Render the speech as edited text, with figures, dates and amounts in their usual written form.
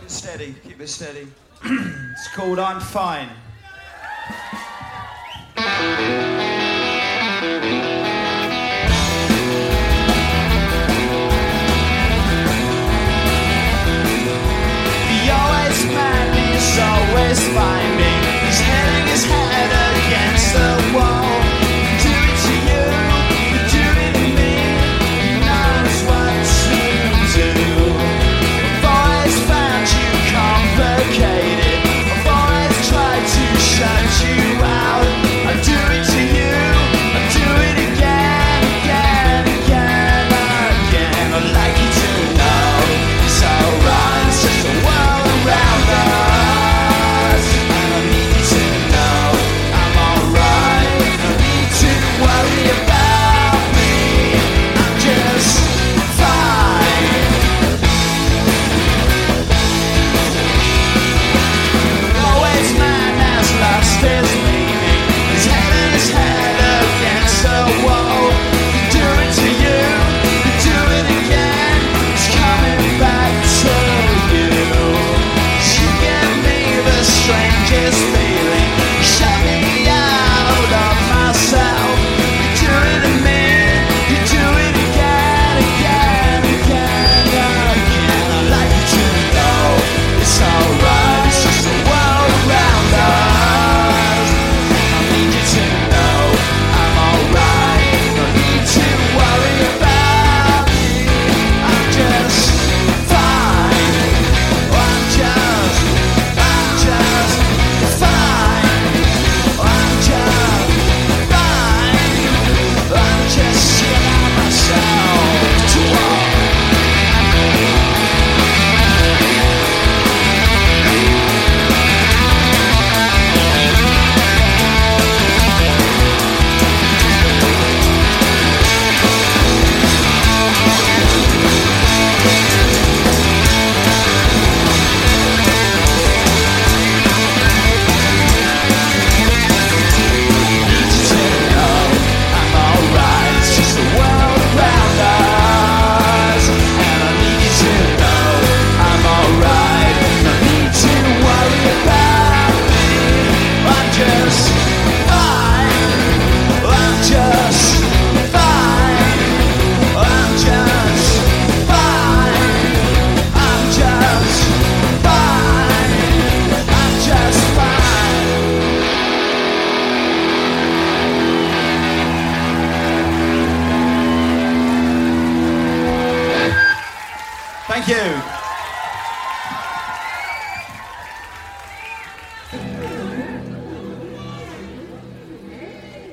steady, keep it steady. It's called I'm Fine. He always man, he's always find me. He's hitting his head against the wall. Do it to you, do it to me. He knows what to do. I've always found you complicated. I've always tried to shut you out. I do it to you, I do it again, again, again, again. I'd like you to know it's alright, it's just a world around us. And I need you to know I'm alright. No need to worry about me, I'm just fine. Always man has lost his meaning. He's hitting his head against the wall. Do it to you, do it again. It's coming back to you. You give me the strangest feeling. You shut me out of myself. You do it to me, you do it again, again, again, again. I'd like you to know it's alright. It's just the world around us. I need you to know I'm alright. No need to worry about me. I'm just fine. I'm just fine. I'm just fine. I'm just scared myself to walk. Thank you.